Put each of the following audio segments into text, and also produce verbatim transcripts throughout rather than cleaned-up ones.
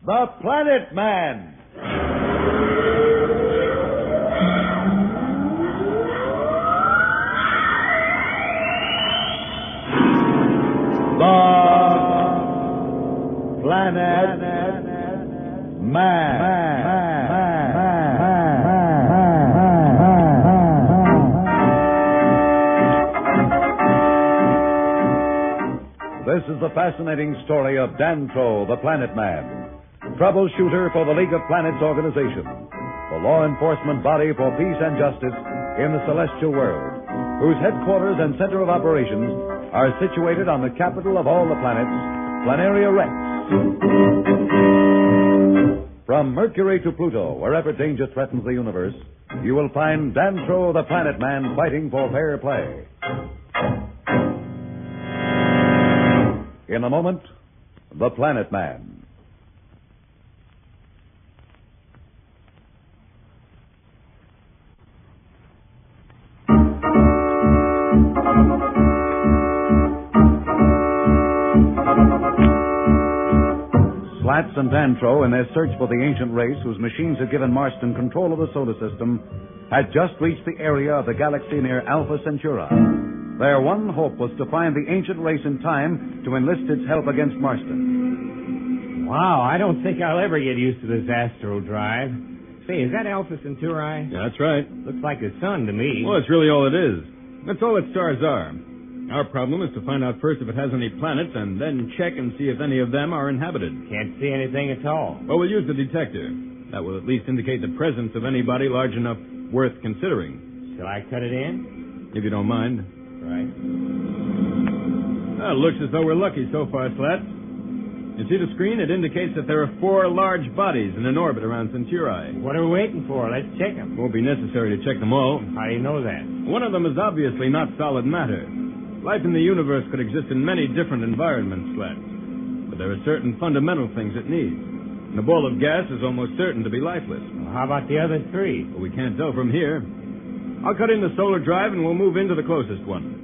The Planet Man. The Planet Man. This is the fascinating story of Dantro, the Planet Man, troubleshooter for the League of Planets organization, the law enforcement body for peace and justice in the celestial world, whose headquarters and center of operations are situated on the capital of all the planets, Planaria Rex. From Mercury to Pluto, wherever danger threatens the universe, you will find Dantro, the Planet Man, fighting for fair play. In a moment, The Planet Man. Slats and Dantro, in their search for the ancient race whose machines had given Marston control of the solar system, had just reached the area of the galaxy near Alpha Centauri. Their one hope was to find the ancient race in time to enlist its help against Marston. Wow, I don't think I'll ever get used to this astral drive. Say, is that Alpha Centauri? Yeah, that's right. Looks like the sun to me. Well, it's really all it is. That's all its stars are. Our problem is to find out first if it has any planets and then check and see if any of them are inhabited. Can't see anything at all. Well, we'll use the detector. That will at least indicate the presence of anybody large enough worth considering. Shall I cut it in? If you don't mind. Right. Well, it looks as though we're lucky so far, Slats. You see the screen? It indicates that there are four large bodies in an orbit around Centauri. What are we waiting for? Let's check them. Won't be necessary to check them all. How do you know that? One of them is obviously not solid matter. Life in the universe could exist in many different environments, Slats. But there are certain fundamental things it needs. And a ball of gas is almost certain to be lifeless. Well, how about the other three? Well, we can't tell from here. I'll cut in the solar drive and we'll move into the closest one.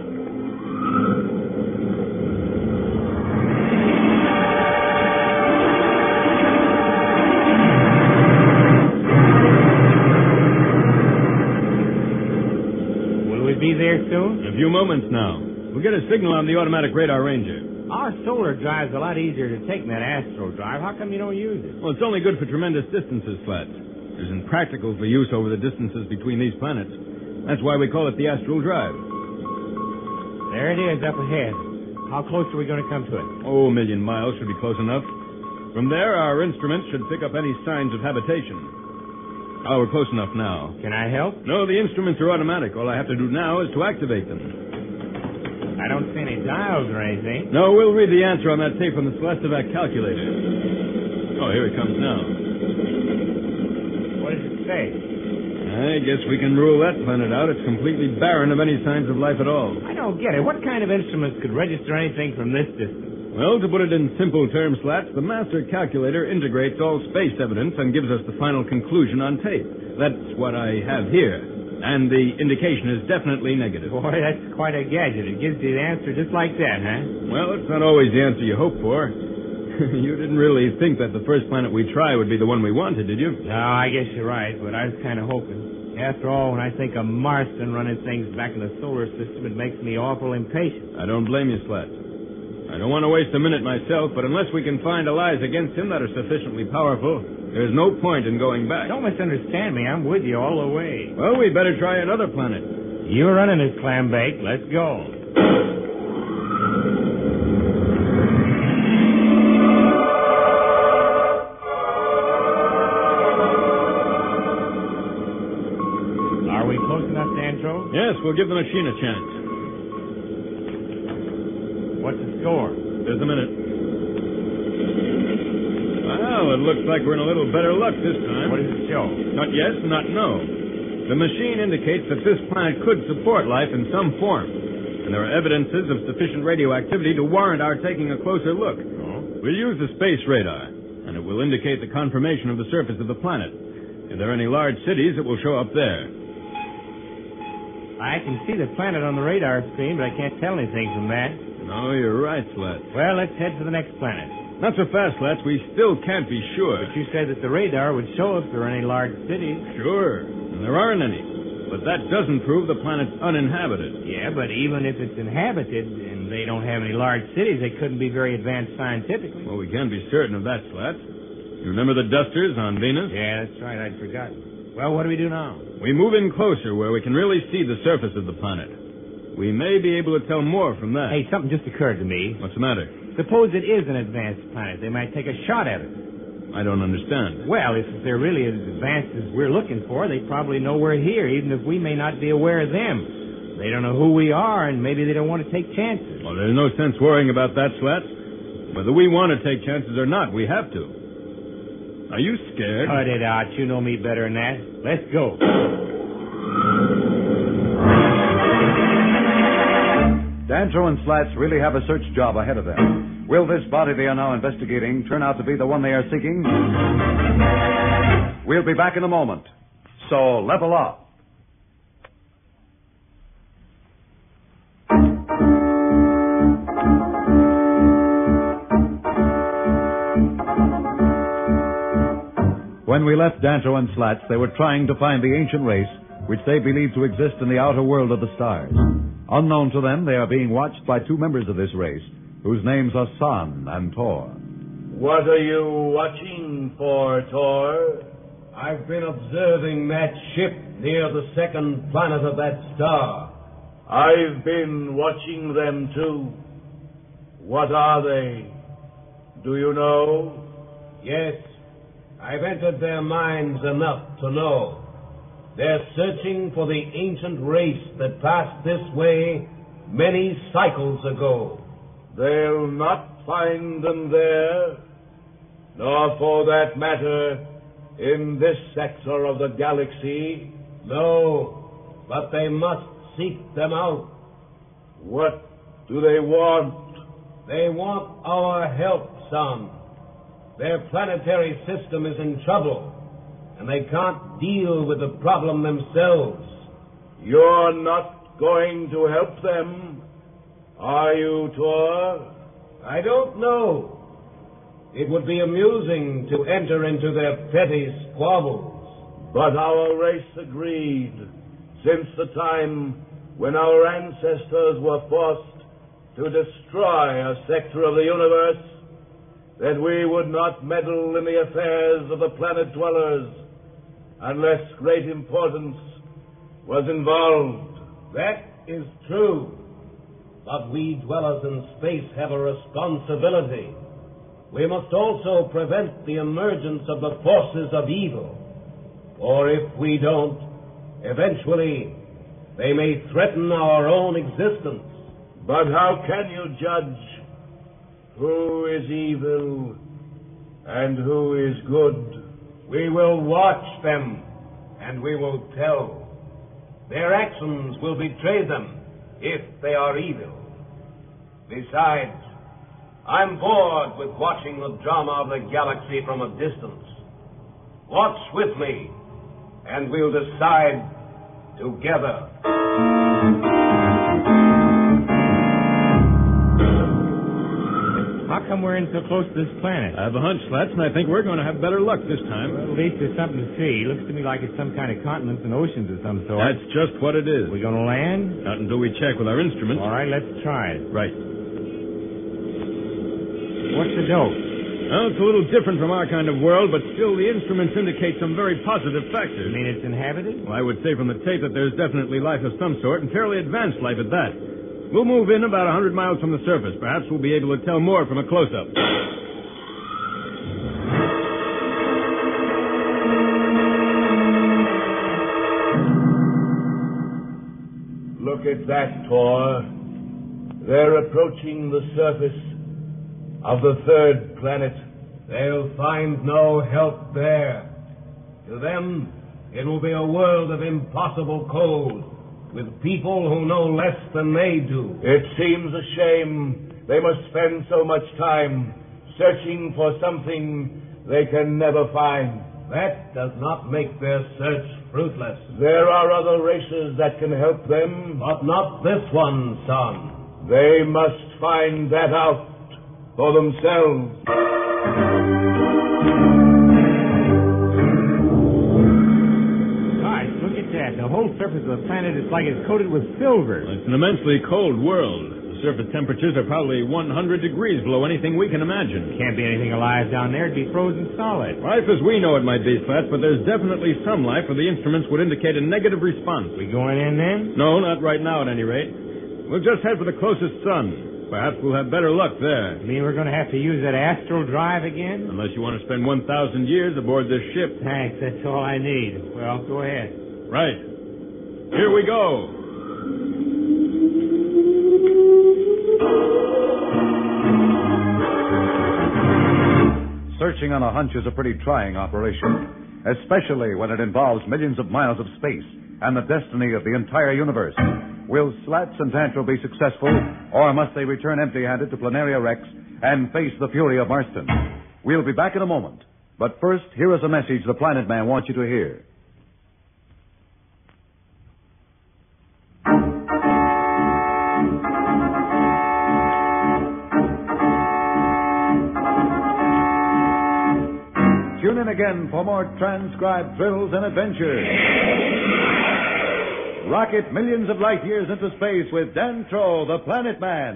Will we be there soon? In a few moments now. We'll get a signal on the automatic radar ranger. Our solar drive's a lot easier to take than that astral drive. How come you don't use it? Well, it's only good for tremendous distances, Slats. It isn't practical for use over the distances between these planets. That's why we call it the astral drive. There it is up ahead. How close are we going to come to it? Oh, a million miles should be close enough. From there, our instruments should pick up any signs of habitation. Oh, we're close enough now. Can I help? No, the instruments are automatic. All I have to do now is to activate them. I don't see any dials or anything. No, we'll read the answer on that tape from the Celestivac calculator. Oh, here it comes now. What does it say? I guess we can rule that planet out. It's completely barren of any signs of life at all. I don't get it. What kind of instruments could register anything from this distance? Well, to put it in simple terms, Slats, the master calculator integrates all space evidence and gives us the final conclusion on tape. That's what I have here. And the indication is definitely negative. Boy, that's quite a gadget. It gives you the answer just like that, huh? Well, it's not always the answer you hope for. You didn't really think that the first planet we try would be the one we wanted, did you? No, I guess you're right, but I was kind of hoping. After all, when I think of Marston running things back in the solar system, it makes me awful impatient. I don't blame you, Slats. I don't want to waste a minute myself, but unless we can find allies against him that are sufficiently powerful, there's no point in going back. Don't misunderstand me. I'm with you all the way. Well, we better try another planet. You're running this clam bake. Let's go. Are we close enough, Dantro? Yes, we'll give the machine a chance. What's the score? Just a minute. Well, it looks like we're in a little better luck this time. What does it show? Not yes, not no. The machine indicates that this planet could support life in some form, and there are evidences of sufficient radioactivity to warrant our taking a closer look. Oh? We'll use the space radar, and it will indicate the confirmation of the surface of the planet. If there are any large cities, it will show up there. I can see the planet on the radar screen, but I can't tell anything from that. No, you're right, Slats. Well, let's head for the next planet. Not so fast, Slats. We still can't be sure. But you said that the radar would show if there are any large cities. Sure, and there aren't any. But that doesn't prove the planet's uninhabited. Yeah, but even if it's inhabited and they don't have any large cities, they couldn't be very advanced scientifically. Well, we can be certain of that, Slats. You remember the dusters on Venus? Yeah, that's right. I'd forgotten. Well, what do we do now? We move in closer where we can really see the surface of the planet. We may be able to tell more from that. Hey, something just occurred to me. What's the matter? Suppose it is an advanced planet. They might take a shot at it. I don't understand. Well, if they're really as advanced as we're looking for, they probably know we're here, even if we may not be aware of them. They don't know who we are, and maybe they don't want to take chances. Well, there's no sense worrying about that, Slats. Whether we want to take chances or not, we have to. Are you scared? Cut it out. You know me better than that. Let's go. Dancho and Slats really have a search job ahead of them. Will this body they are now investigating turn out to be the one they are seeking? We'll be back in a moment. So level up. When we left Dancho and Slats, they were trying to find the ancient race which they believe to exist in the outer world of the stars. Unknown to them, they are being watched by two members of this race, whose names are San and Tor. What are you watching for, Tor? I've been observing that ship near the second planet of that star. I've been watching them, too. What are they? Do you know? Yes, I've entered their minds enough to know. They're searching for the ancient race that passed this way many cycles ago. They'll not find them there, nor for that matter, in this sector of the galaxy. No, but they must seek them out. What do they want? They want our help, son. Their planetary system is in trouble, and they can't deal with the problem themselves. You're not going to help them, are you, Tor? I don't know. It would be amusing to enter into their petty squabbles. But our race agreed, since the time when our ancestors were forced to destroy a sector of the universe, that we would not meddle in the affairs of the planet dwellers unless great importance was involved. That is true. But we dwellers in space have a responsibility. We must also prevent the emergence of the forces of evil. For if we don't, eventually they may threaten our own existence. But how can you judge who is evil and who is good? We will watch them, and we will tell. Their actions will betray them if they are evil. Besides, I'm bored with watching the drama of the galaxy from a distance. Watch with me, and we'll decide together. How come we're in so close to this planet? I have a hunch, Slats, and I think we're going to have better luck this time. Well, at least there's something to see. Looks to me like it's some kind of continents and oceans of some sort. That's just what it is. We going to land? Not until we check with our instruments. All right, let's try it. Right. What's the dope? Well, it's a little different from our kind of world, but still the instruments indicate some very positive factors. You mean it's inhabited? Well, I would say from the tape that there's definitely life of some sort, and fairly advanced life at that. We'll move in about a hundred miles from the surface. Perhaps we'll be able to tell more from a close-up. Look at that, Tor. They're approaching the surface of the third planet. They'll find no help there. To them, it will be a world of impossible cold, with people who know less than they do. It seems a shame they must spend so much time searching for something they can never find. That does not make their search fruitless. There are other races that can help them. But not this one, son. They must find that out. for themselves. Gosh, look at that. The whole surface of the planet is like it's coated with silver. It's an immensely cold world. The surface temperatures are probably one hundred degrees below anything we can imagine. Can't be anything alive down there. It'd be frozen solid. Life as we know it might be, Slats, but there's definitely some life where the instruments would indicate a negative response. We going in then? No, not right now at any rate. We'll just head for the closest sun. Perhaps we'll have better luck there. You mean we're going to have to use that astral drive again? Unless you want to spend one thousand years aboard this ship. Thanks, that's all I need. Well, go ahead. Right. Here we go. Searching on a hunch is a pretty trying operation, especially when it involves millions of miles of space and the destiny of the entire universe. Will Slats and Tantro be successful, or must they return empty-handed to Planaria Rex and face the fury of Marston? We'll be back in a moment. But first, here is a message the Planet Man wants you to hear. Tune in again for more transcribed thrills and adventures. Rocket millions of light years into space with Dan Troll, the Planet Man.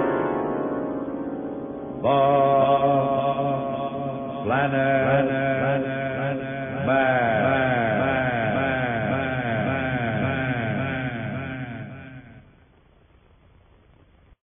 The Planet Man.